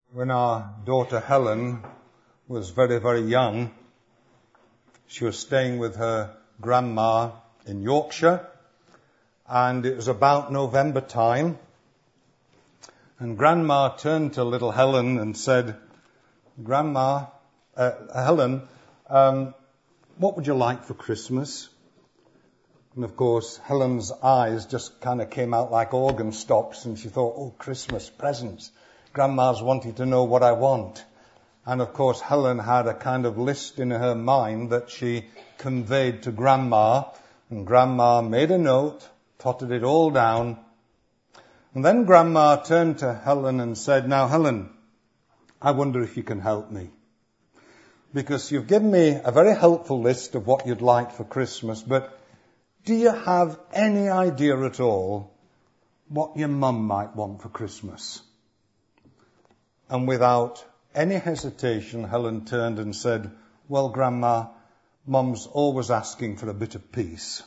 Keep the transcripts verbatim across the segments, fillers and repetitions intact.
When our daughter Helen was very, very young, she was staying with her grandma in Yorkshire, and it was about November time, and Grandma turned to little Helen and said, Grandma, uh, Helen, um, what would you like for Christmas? And of course, Helen's eyes just kind of came out like organ stops, and she thought, oh, Christmas presents. Grandma's wanting to know what I want. And of course, Helen had a kind of list in her mind that she conveyed to Grandma, and Grandma made a note, totted it all down. And then Grandma turned to Helen and said, now, Helen, I wonder if you can help me. Because you've given me a very helpful list of what you'd like for Christmas, but do you have any idea at all what your mum might want for Christmas? And without any hesitation, Helen turned and said, well, Grandma, Mum's always asking for a bit of peace.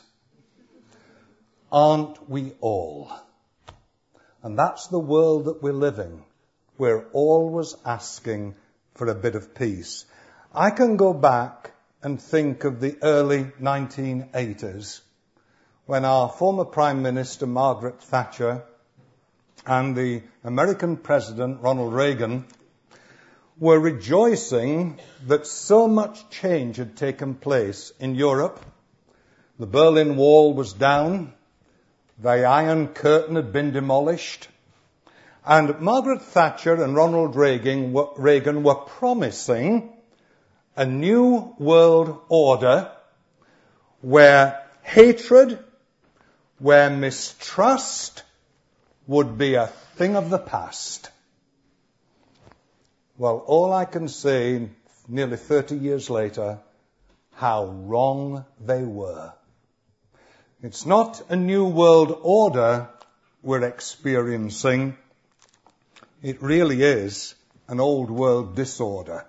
Aren't we all? And that's the world that we're living. We're always asking for a bit of peace. I can go back and think of the early nineteen eighties when our former Prime Minister, Margaret Thatcher, and the American President, Ronald Reagan, were rejoicing that so much change had taken place in Europe. The Berlin Wall was down. The Iron Curtain had been demolished. And Margaret Thatcher and Ronald Reagan were, Reagan were promising a new world order where hatred, where mistrust would be a thing of the past. Well, all I can say, nearly thirty years later, how wrong they were. It's not a new world order we're experiencing. It really is an old world disorder.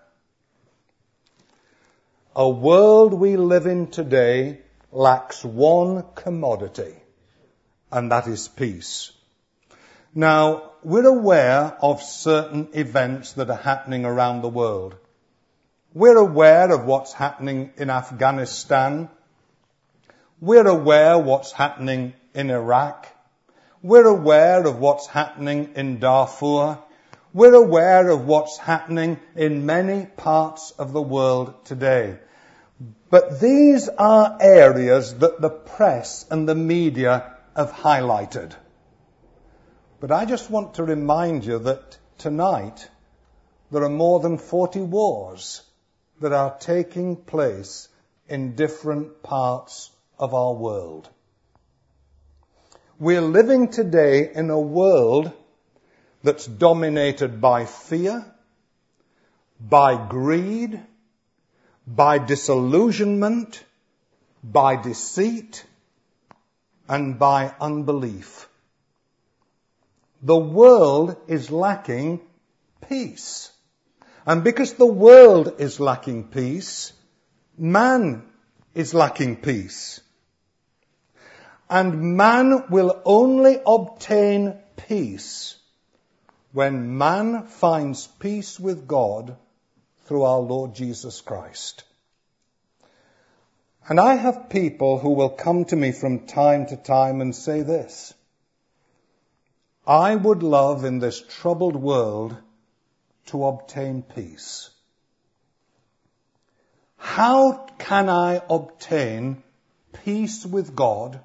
A world we live in today lacks one commodity, and that is peace. Now, we're aware of certain events that are happening around the world. We're aware of what's happening in Afghanistan. We're aware of what's happening in Iraq. We're aware of what's happening in Darfur. We're aware of what's happening in many parts of the world today. But these are areas that the press and the media have highlighted. But I just want to remind you that tonight there are more than forty wars that are taking place in different parts of our world. We're living today in a world that's dominated by fear, by greed, by disillusionment, by deceit, and by unbelief. The world is lacking peace. And because the world is lacking peace, man is lacking peace. And man will only obtain peace when man finds peace with God through our Lord Jesus Christ. And I have people who will come to me from time to time and say this: I would love in this troubled world to obtain peace. How can I obtain peace with God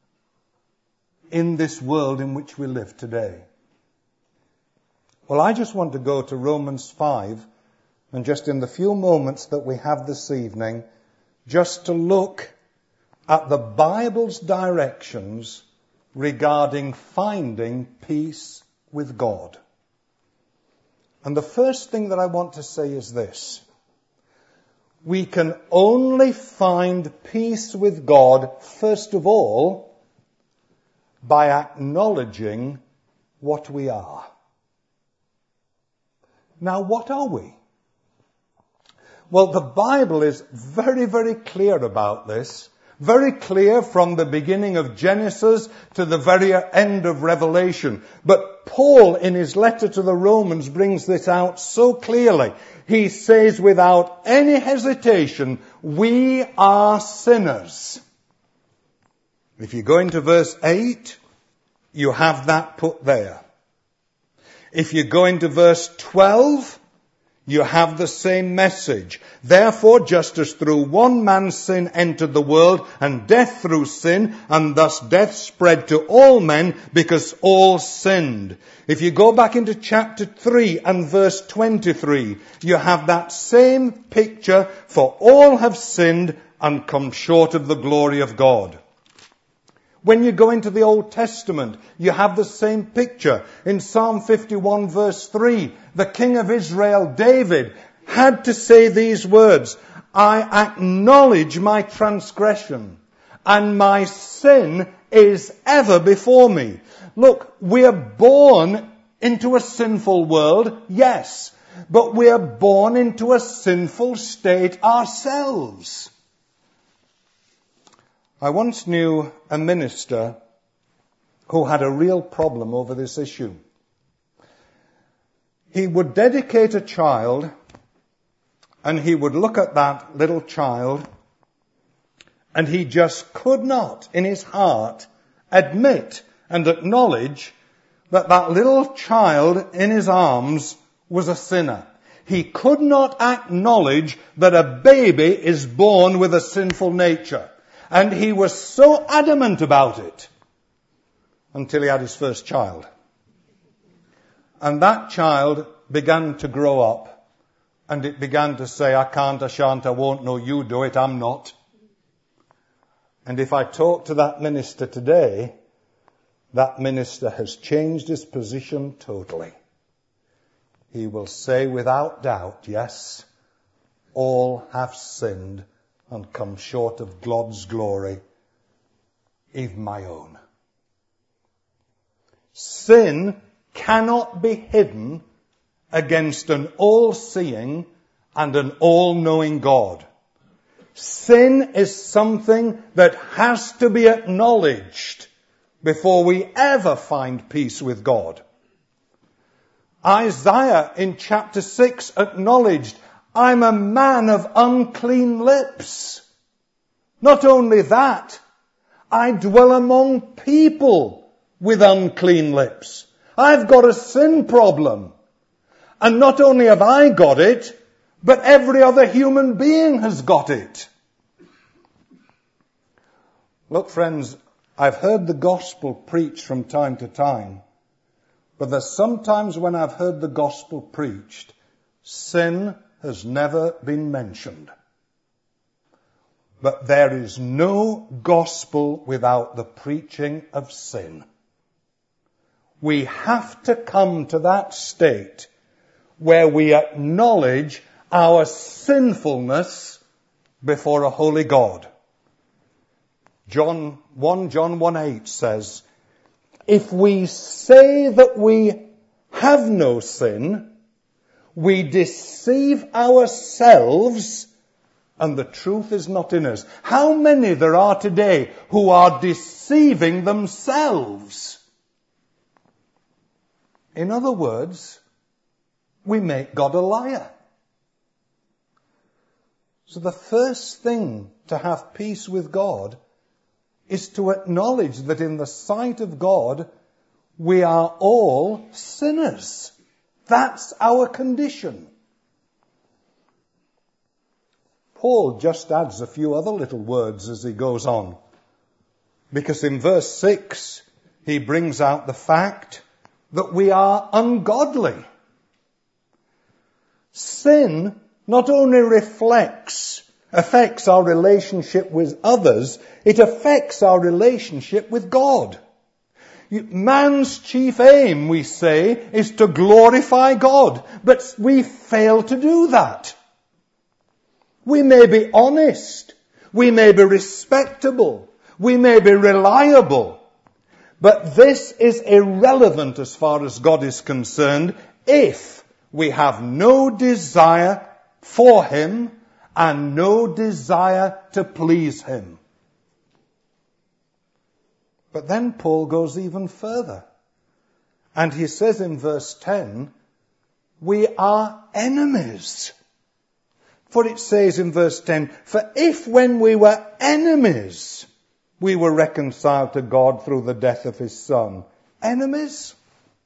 in this world in which we live today? Well, I just want to go to Romans five, and just in the few moments that we have this evening, just to look at the Bible's directions regarding finding peace with God. And the first thing that I want to say is this: we can only find peace with God, first of all, by acknowledging what we are. Now, what are we? Well, the Bible is very, very clear about this. Very clear from the beginning of Genesis to the very end of Revelation. But Paul, in his letter to the Romans, brings this out so clearly. He says without any hesitation, we are sinners. If you go into verse eight, you have that put there. If you go into verse twelve, you have the same message. Therefore, just as through one man's sin entered the world, and death through sin, and thus death spread to all men, because all sinned. If you go back into chapter three and verse twenty-three, you have that same picture, for all have sinned and come short of the glory of God. When you go into the Old Testament, you have the same picture. In Psalm fifty-one verse three, the king of Israel, David, had to say these words, I acknowledge my transgression, and my sin is ever before me. Look, we are born into a sinful world, yes, but we are born into a sinful state ourselves. I once knew a minister who had a real problem over this issue. He would dedicate a child, and he would look at that little child, and he just could not, in his heart, admit and acknowledge that that little child in his arms was a sinner. He could not acknowledge that a baby is born with a sinful nature. And he was so adamant about it until he had his first child. And that child began to grow up, and it began to say, I can't, I shan't, I won't, no, you do it, I'm not. And if I talk to that minister today, that minister has changed his position totally. He will say without doubt, yes, all have sinned and come short of God's glory, even my own. Sin cannot be hidden against an all-seeing and an all-knowing God. Sin is something that has to be acknowledged before we ever find peace with God. Isaiah in chapter six acknowledged, I'm a man of unclean lips. Not only that, I dwell among people with unclean lips. I've got a sin problem. And not only have I got it, but every other human being has got it. Look, friends, I've heard the gospel preached from time to time, but there's sometimes when I've heard the gospel preached, sin has never been mentioned. But there is no gospel without the preaching of sin. We have to come to that state where we acknowledge our sinfulness before a holy God. John one John one eight says, if we say that we have no sin, we deceive ourselves and the truth is not in us. How many there are today who are deceiving themselves? In other words, we make God a liar. So the first thing to have peace with God is to acknowledge that in the sight of God, we are all sinners. That's our condition. Paul just adds a few other little words as he goes on. Because in verse six, he brings out the fact that we are ungodly. Sin not only reflects, affects our relationship with others, it affects our relationship with God. Man's chief aim, we say, is to glorify God, but we fail to do that. We may be honest, we may be respectable, we may be reliable, but this is irrelevant as far as God is concerned if we have no desire for Him and no desire to please Him. But then Paul goes even further. And he says in verse ten, we are enemies. For it says in verse ten, for if when we were enemies, we were reconciled to God through the death of his Son. Enemies?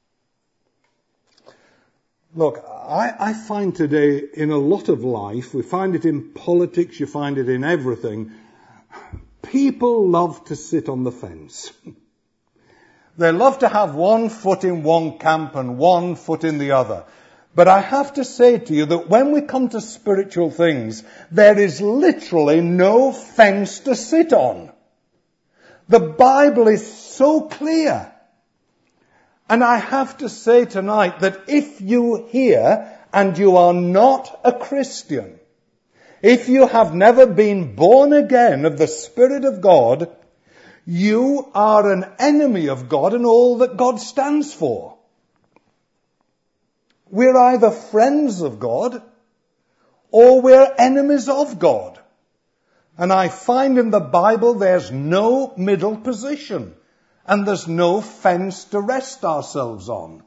Look, I, I find today in a lot of life, we find it in politics, you find it in everything, people love to sit on the fence. They love to have one foot in one camp and one foot in the other. But I have to say to you that when we come to spiritual things, there is literally no fence to sit on. The Bible is so clear. And I have to say tonight that if you hear and you are not a Christian, if you have never been born again of the Spirit of God, you are an enemy of God and all that God stands for. We're either friends of God or we're enemies of God. And I find in the Bible there's no middle position and there's no fence to rest ourselves on.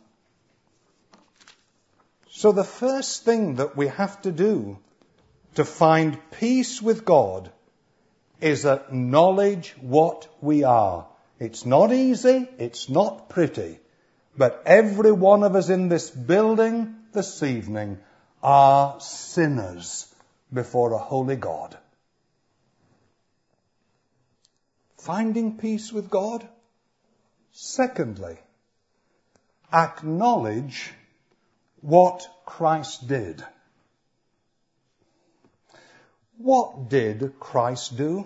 So the first thing that we have to do to find peace with God is acknowledge what we are. It's not easy, it's not pretty, but every one of us in this building this evening are sinners before a holy God. Finding peace with God. Secondly, acknowledge what Christ did. What did Christ do?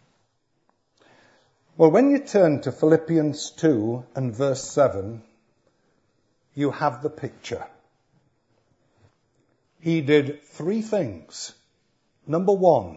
Well, when you turn to Philippians two and verse seven, you have the picture. He did three things. Number one,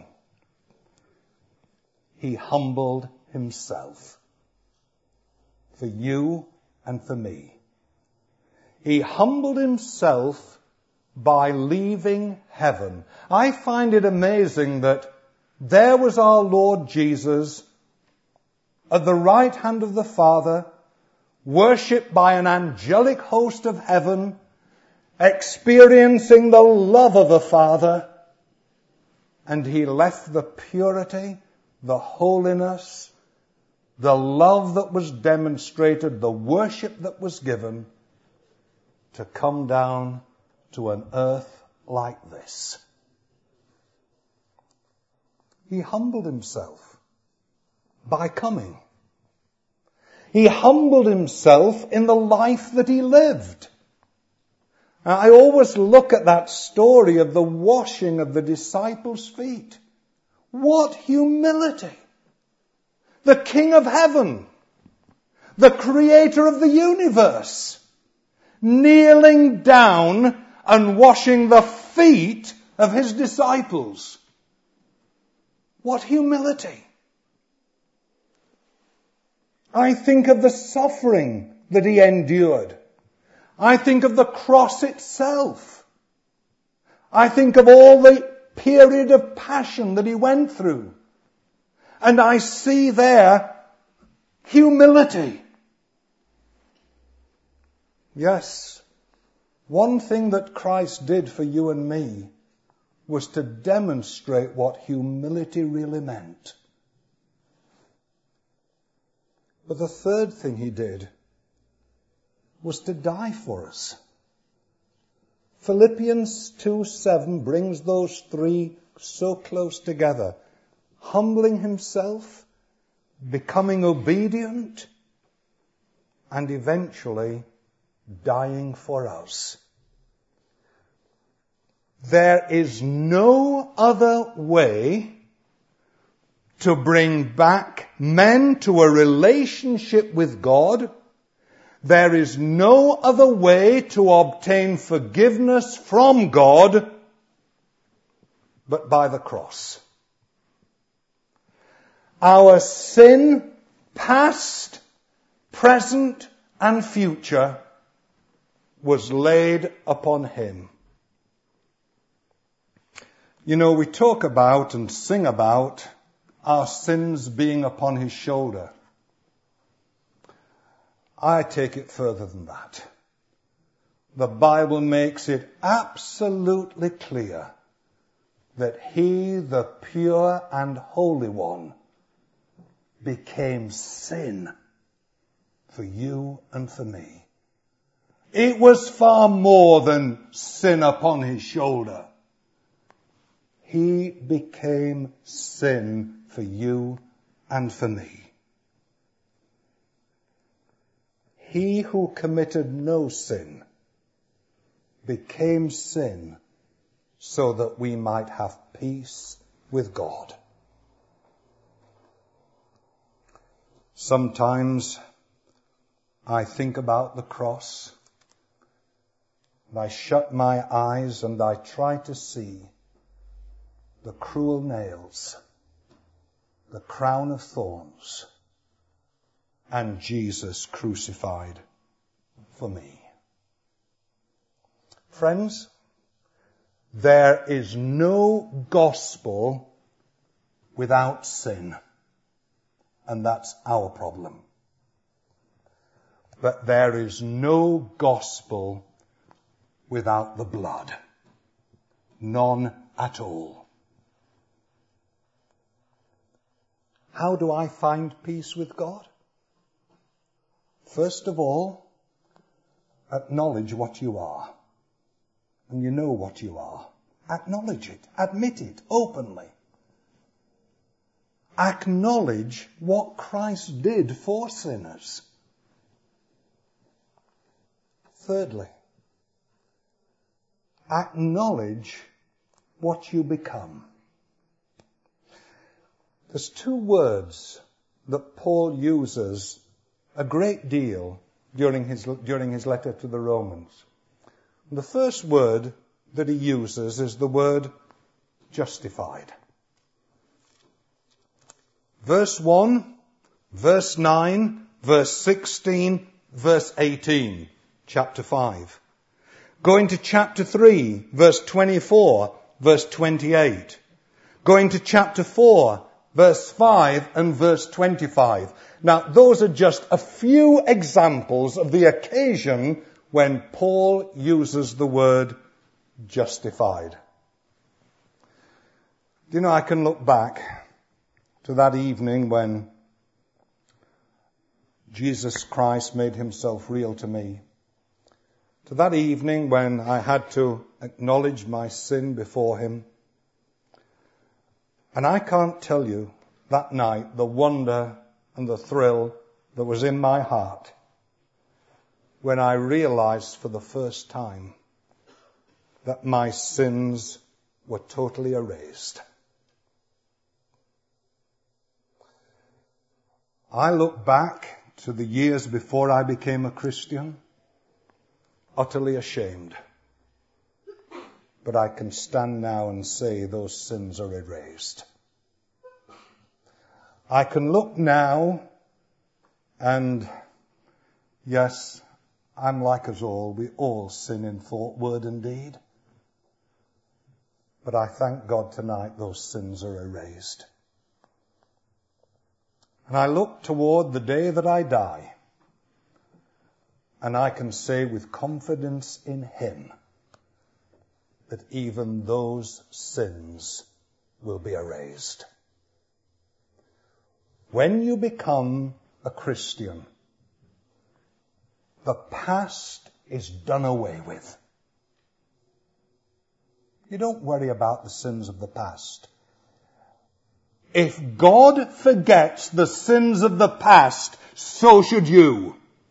he humbled himself for you and for me. He humbled himself by leaving heaven. I find it amazing that there was our Lord Jesus at the right hand of the Father, worshipped by an angelic host of heaven, experiencing the love of the Father, and he left the purity, the holiness, the love that was demonstrated, the worship that was given, to come down to an earth like this. He humbled himself by coming. He humbled himself in the life that he lived. I always look at that story of the washing of the disciples' feet. What humility! The King of Heaven, the Creator of the universe, kneeling down and washing the feet of his disciples. What humility! I think of the suffering that he endured. I think of the cross itself. I think of all the period of passion that he went through. And I see there humility. Yes, one thing that Christ did for you and me was to demonstrate what humility really meant. But the third thing he did was to die for us. Philippians two seven brings those three so close together. Humbling himself, becoming obedient, and eventually dying for us. There is no other way to bring back men to a relationship with God. There is no other way to obtain forgiveness from God but by the cross. Our sin, past, present, and future, was laid upon him. You know, we talk about and sing about our sins being upon his shoulder. I take it further than that. The Bible makes it absolutely clear that he, the pure and holy one, became sin for you and for me. It was far more than sin upon his shoulder. He became sin for you and for me. He who committed no sin became sin so that we might have peace with God. Sometimes I think about the cross, and I shut my eyes and I try to see the cruel nails, the crown of thorns, and Jesus crucified for me. Friends, there is no gospel without sin, and that's our problem. But there is no gospel without the blood. None at all. How do I find peace with God? First of all, acknowledge what you are. And you know what you are. Acknowledge it. Admit it openly. Acknowledge what Christ did for sinners. Thirdly, acknowledge what you become. There's two words that Paul uses a great deal during his, during his letter to the Romans. The first word that he uses is the word justified. Verse one, verse nine, verse sixteen, verse eighteen, chapter five. Going to chapter three, verse twenty-four, verse twenty-eight. Going to chapter four, verse five and verse twenty-five. Now, those are just a few examples of the occasion when Paul uses the word justified. Do you know, I can look back to that evening when Jesus Christ made himself real to me. To that evening when I had to acknowledge my sin before him. And I can't tell you that night the wonder and the thrill that was in my heart when I realized for the first time that my sins were totally erased. I look back to the years before I became a Christian, utterly ashamed. But I can stand now and say those sins are erased. I can look now and, yes, I'm like us all. We all sin in thought, word and deed. But I thank God tonight those sins are erased. And I look toward the day that I die. And I can say with confidence in him that even those sins will be erased. When you become a Christian, the past is done away with. You don't worry about the sins of the past. If God forgets the sins of the past, so should you.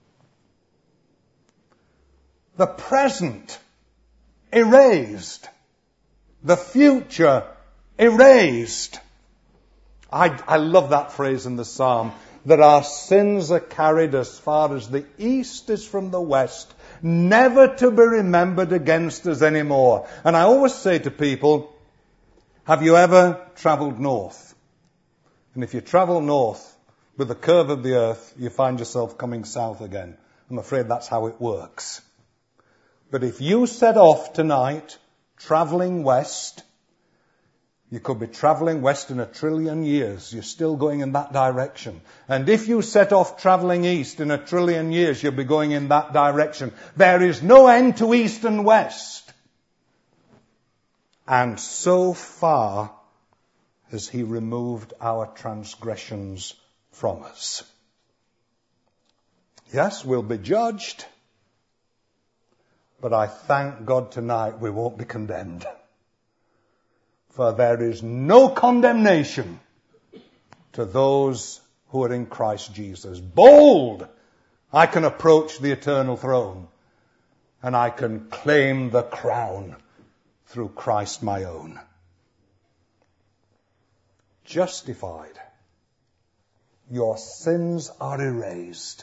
The present erased. The future erased. I, I love that phrase in the Psalm, that our sins are carried as far as the east is from the west, never to be remembered against us anymore. And I always say to people, have you ever traveled north? And if you travel north with the curve of the earth, you find yourself coming south again. I'm afraid that's how it works. But if you set off tonight, traveling west, You could be traveling west in a trillion years. You're still going in that direction. And if you set off traveling east in a trillion years, you'll be going in that direction. There is no end to east and west. And so far has he removed our transgressions from us. Yes, we'll be judged. But I thank God tonight we won't be condemned. For there is no condemnation to those who are in Christ Jesus. Bold! I can approach the eternal throne, and I can claim the crown through Christ my own. Justified. Your sins are erased.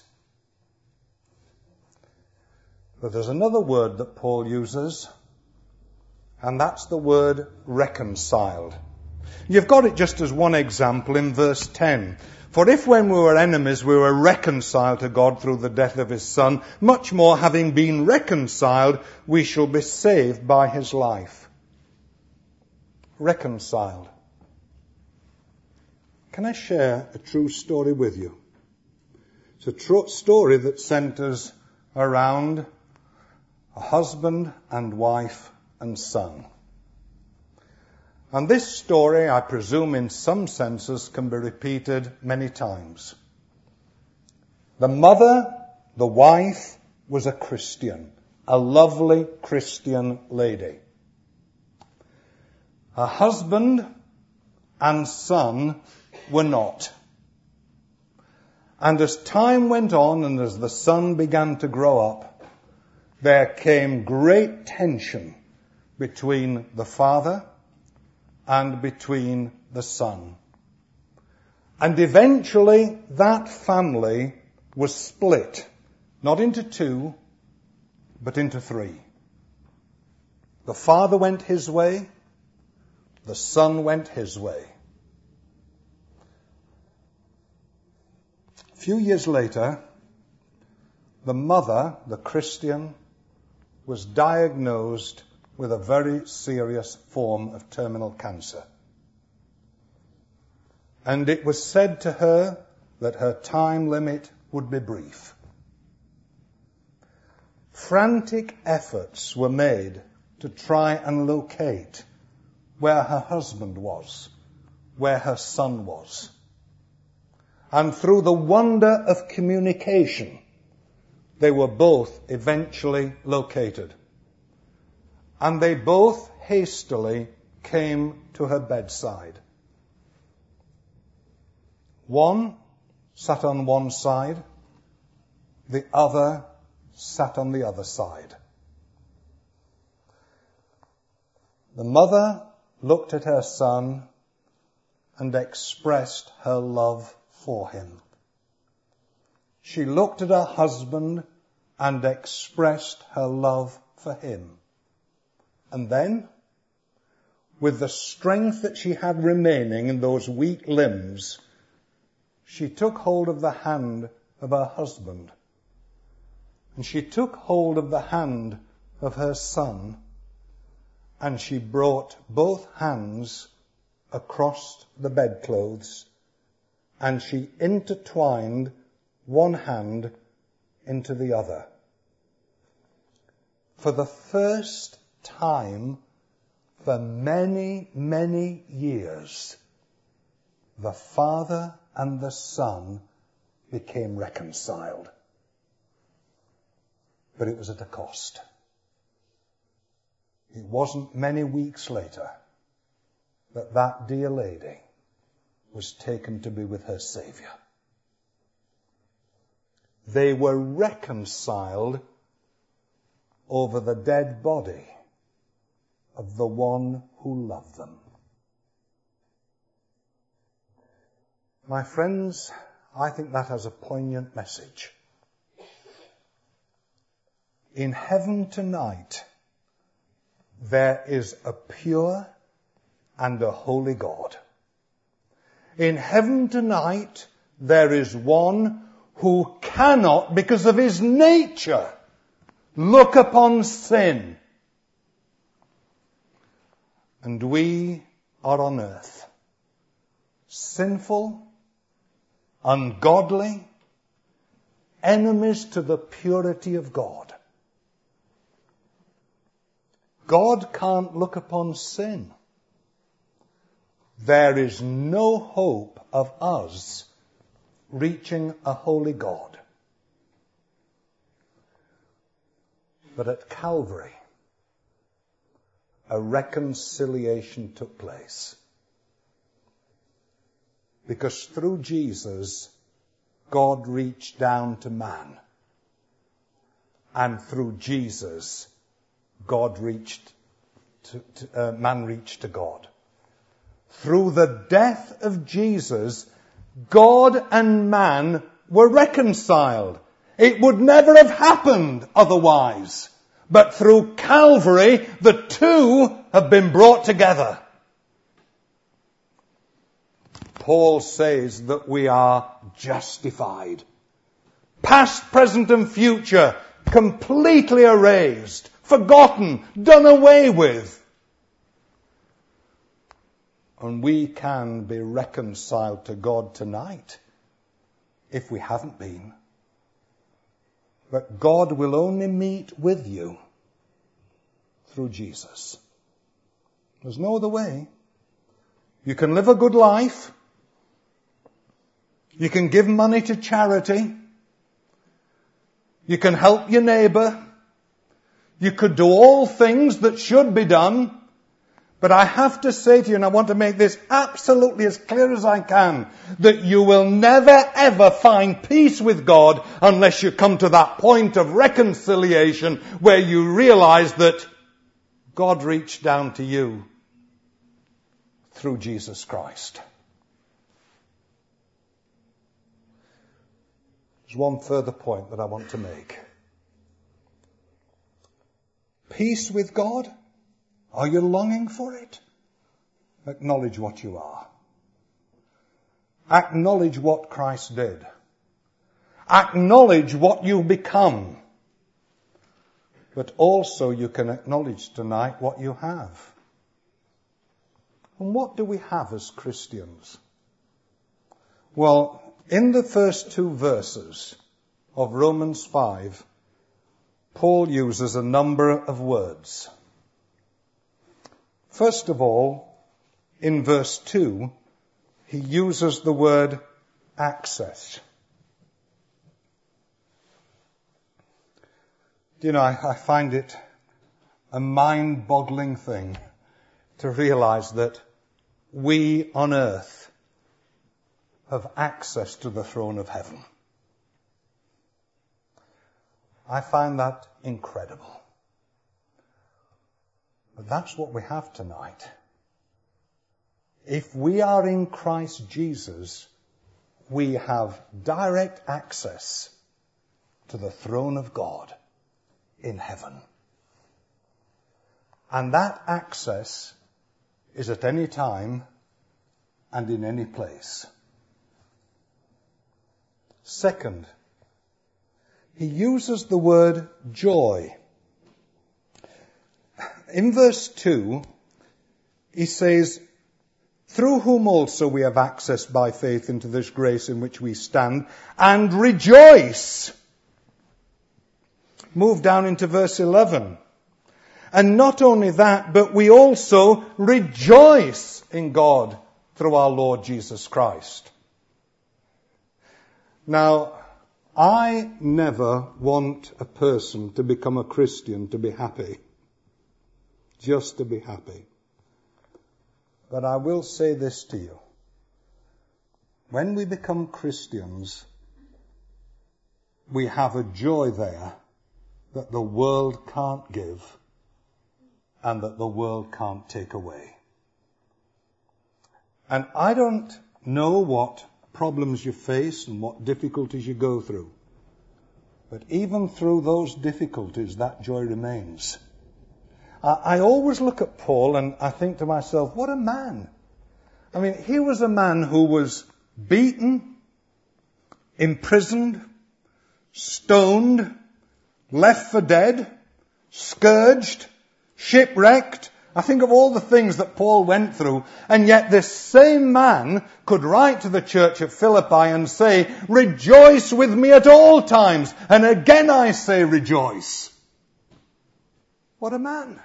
But there's another word that Paul uses, and that's the word reconciled. You've got it just as one example in verse ten. For if when we were enemies we were reconciled to God through the death of his Son, much more having been reconciled, we shall be saved by his life. Reconciled. Can I share a true story with you? It's a true story that centers around a husband and wife and son. And this story, I presume in some senses, can be repeated many times. The mother, the wife, was a Christian, a lovely Christian lady. Her husband and son were not. And as time went on and as the son began to grow up, there came great tension between the father and between the son. And eventually that family was split, not into two, but into three. The father went his way, the son went his way. A few years later, the mother, the Christian, was diagnosed with a very serious form of terminal cancer. And it was said to her that her time limit would be brief. Frantic efforts were made to try and locate where her husband was, where her son was. And through the wonder of communication, they were both eventually located. And they both hastily came to her bedside. One sat on one side, the other sat on the other side. The mother looked at her son and expressed her love for him. She looked at her husband and expressed her love for him. And then, with the strength that she had remaining in those weak limbs, she took hold of the hand of her husband. And she took hold of the hand of her son. And she brought both hands across the bedclothes. And she intertwined one hand into the other. For the first time for many, many years, the father and the son became reconciled. But it was at a cost. It wasn't many weeks later that that dear lady was taken to be with her Savior. They were reconciled over the dead body of the one who loved them. My friends, I think that has a poignant message. In heaven tonight, there is a pure and a holy God. In heaven tonight, there is one who cannot, because of his nature, look upon sin. And we are on earth. Sinful, ungodly, enemies to the purity of God. God can't look upon sin. There is no hope of us reaching a holy God. But at Calvary, a reconciliation took place. Because through Jesus, God reached down to man. And through Jesus, God reached to, to uh, man reached to God. Through the death of Jesus, God and man were reconciled. It would never have happened otherwise. But through Calvary, the two have been brought together. Paul says that we are justified. Past, present and future, completely erased, forgotten, done away with. And we can be reconciled to God tonight, if we haven't been. But God will only meet with you through Jesus. There's no other way. You can live a good life. You can give money to charity. You can help your neighbour. You could do all things that should be done. But I have to say to you, and I want to make this absolutely as clear as I can, that you will never ever find peace with God unless you come to that point of reconciliation where you realize that God reached down to you through Jesus Christ. There's one further point that I want to make. Peace with God? Are you longing for it? Acknowledge what you are. Acknowledge what Christ did. Acknowledge what you become. But also you can acknowledge tonight what you have. And what do we have as Christians? Well, in the first two verses of Romans five, Paul uses a number of words. First of all, in verse two, he uses the word access. You know, I, I find it a mind-boggling thing to realize that we on earth have access to the throne of heaven. I find that incredible. But that's what we have tonight. If we are in Christ Jesus, we have direct access to the throne of God in heaven. And that access is at any time and in any place. Second, he uses the word joy. In verse two, he says, through whom also we have access by faith into this grace in which we stand, and rejoice. Move down into verse eleven. And not only that, but we also rejoice in God through our Lord Jesus Christ. Now, I never want a person to become a Christian to be happy. Just to be happy. But I will say this to you. When we become Christians, we have a joy there that the world can't give and that the world can't take away. And I don't know what problems you face and what difficulties you go through. But even through those difficulties, that joy remains. I always look at Paul and I think to myself, what a man. I mean, he was a man who was beaten, imprisoned, stoned, left for dead, scourged, shipwrecked, I think of all the things that Paul went through, and yet this same man could write to the church at Philippi and say, rejoice with me at all times, and again I say rejoice. What a man.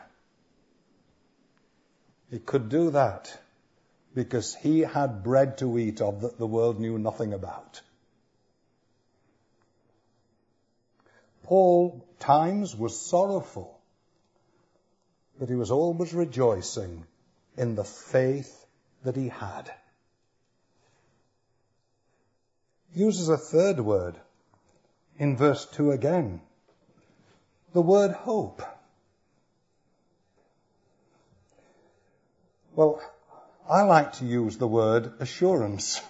He could do that because he had bread to eat of that the world knew nothing about. Paul, times, was sorrowful, but he was always rejoicing in the faith that he had. He uses a third word in verse two again, the word hope. Well, I like to use the word assurance.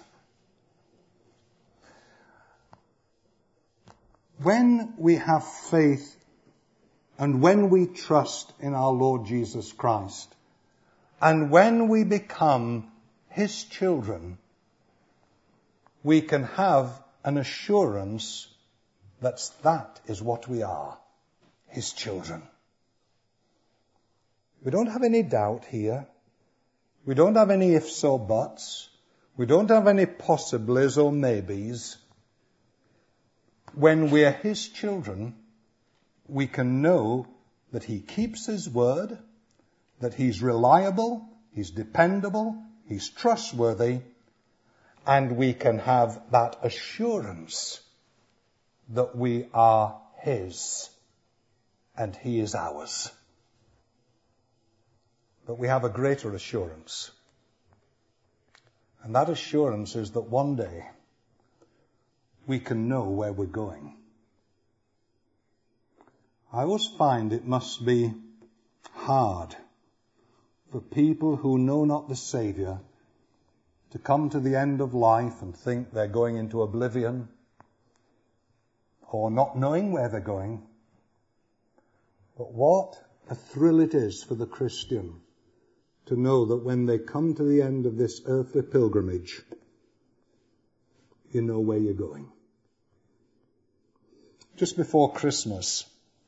When we have faith and when we trust in our Lord Jesus Christ, and when we become His children, we can have an assurance that that is what we are, His children. We don't have any doubt here. We don't have any ifs or buts. We don't have any possiblies or maybes. When we're His children, we can know that He keeps His word, that He's reliable, He's dependable, He's trustworthy, and we can have that assurance that we are His and He is ours. But we have a greater assurance. And that assurance is that one day we can know where we're going. I always find it must be hard for people who know not the Saviour to come to the end of life and think they're going into oblivion, or not knowing where they're going. But what a thrill it is for the Christian to know that when they come to the end of this earthly pilgrimage, you know where you're going. Just before Christmas,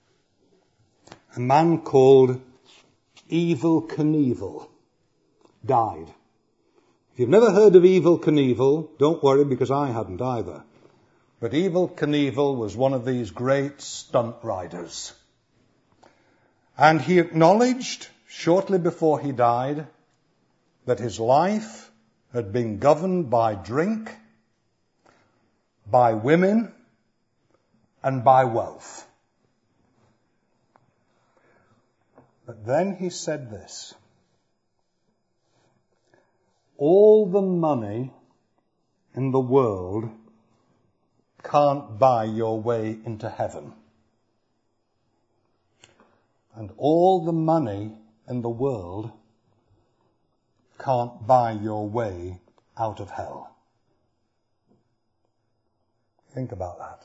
a man called Evel Knievel died. If you've never heard of Evel Knievel, don't worry, because I hadn't either. But Evel Knievel was one of these great stunt riders. And he acknowledged shortly before he died that his life had been governed by drink, by women, and by wealth. But then he said this: all the money in the world can't buy your way into heaven. And all the money in the world can't buy your way out of hell. Think about that.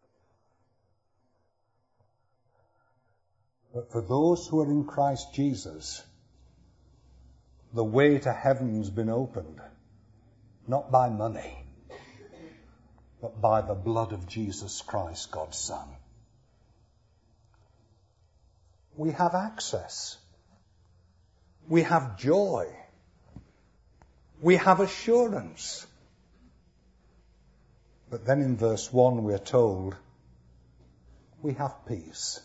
But for those who are in Christ Jesus, the way to heaven's been opened, not by money, but by the blood of Jesus Christ, God's Son. We have access. We have joy. We have assurance. But then in verse one we're told we have peace.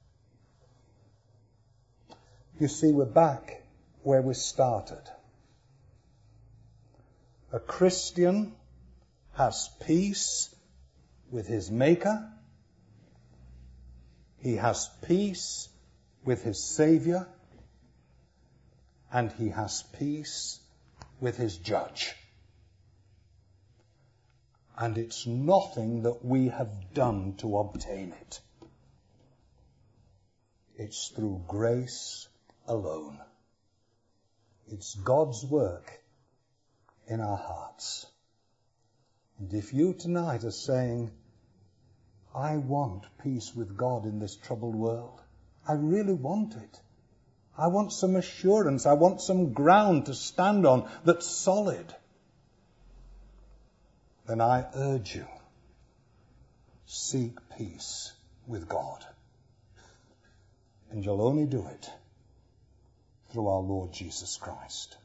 You see, we're back where we started. A Christian has peace with his Maker. He has peace with his Saviour. And he has peace with his Judge. And it's nothing that we have done to obtain it. It's through grace alone. It's God's work in our hearts. And if you tonight are saying, I want peace with God in this troubled world, I really want it. I want some assurance. I want some ground to stand on that's solid. Then I urge you, seek peace with God. And you'll only do it through our Lord Jesus Christ.